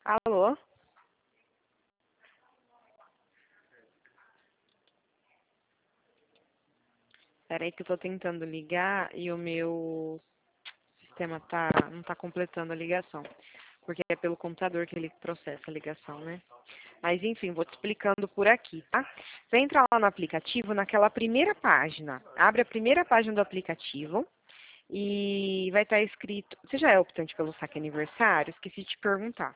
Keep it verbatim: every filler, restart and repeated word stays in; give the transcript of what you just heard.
Alô? Peraí que eu tô tentando ligar e o meu sistema tá, não tá completando a ligação. Porque é pelo computador que ele processa a ligação, né? Mas enfim, vou te explicando por aqui, tá? Você entra lá no aplicativo, naquela primeira página. Abre a primeira página do aplicativo e vai estar escrito... Você já é optante pelo saque aniversário? Esqueci de te perguntar.